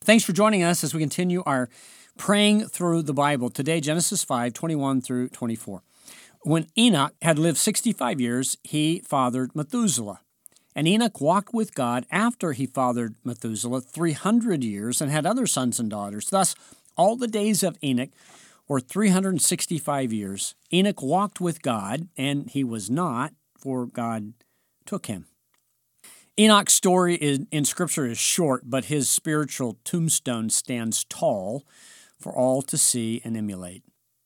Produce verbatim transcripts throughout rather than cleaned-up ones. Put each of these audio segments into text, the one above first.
Thanks for joining us as we continue our praying through the Bible. Today, Genesis five, twenty-one through twenty-four. When Enoch had lived sixty-five years, he fathered Methuselah. And Enoch walked with God after he fathered Methuselah three hundred years and had other sons and daughters. Thus, all the days of Enoch were three hundred sixty-five years. Enoch walked with God, and he was not, for God took him. Enoch's story in, in Scripture is short, but his spiritual tombstone stands tall for all to see and emulate.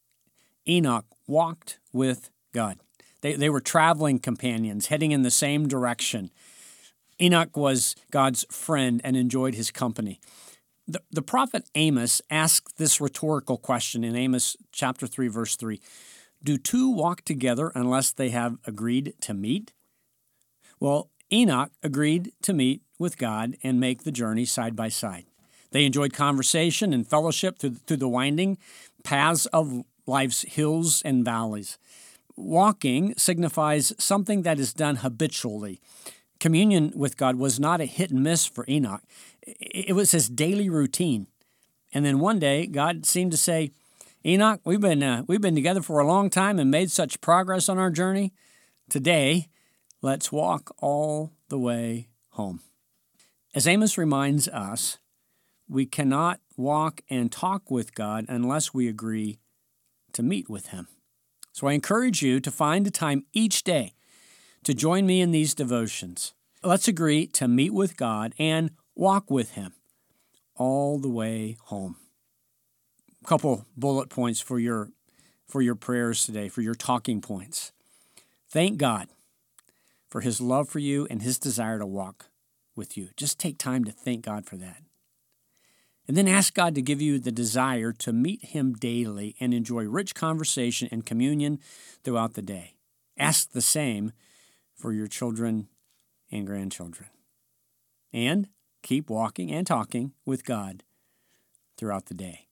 Enoch walked with God. They, they were traveling companions, heading in the same direction. Enoch was God's friend and enjoyed his company. The, the prophet Amos asked this rhetorical question in Amos chapter three, verse three. Do two walk together unless they have agreed to meet? Well, Enoch agreed to meet with God and make the journey side by side. They enjoyed conversation and fellowship through, through the winding paths of life's hills and valleys. Walking signifies something that is done habitually. Communion with God was not a hit and miss for Enoch. It was his daily routine. And then one day, God seemed to say, Enoch, we've been uh, we've been together for a long time and made such progress on our journey. Today, let's walk all the way home. As Amos reminds us, we cannot walk and talk with God unless we agree to meet with Him. So I encourage you to find a time each day to join me in these devotions. Let's agree to meet with God and walk with Him all the way home. A couple bullet points for your, for your prayers today, for your talking points. Thank God for His love for you and His desire to walk with you. Just take time to thank God for that. And then ask God to give you the desire to meet Him daily and enjoy rich conversation and communion throughout the day. Ask the same for your children and grandchildren. And keep walking and talking with God throughout the day.